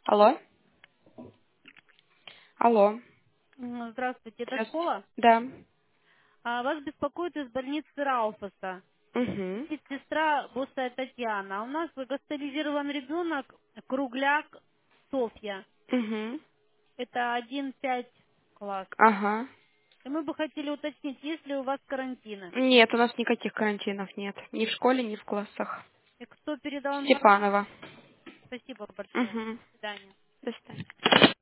Алло? Алло. Здравствуйте, это Здравствуйте. школа? Да. Вас беспокоит из больницы Рауфаса. Угу. Медсестра Босая Татьяна. У нас госпитализирован ребенок, кругляк Софья. Угу. Это 1-5 класс. Ага. И мы бы хотели уточнить, есть ли у вас карантины. Нет, у нас никаких карантинов нет. Ни в школе, ни в классах. И кто передал информацию? Степанова. Спасибо большое. Угу. До свидания. До свидания.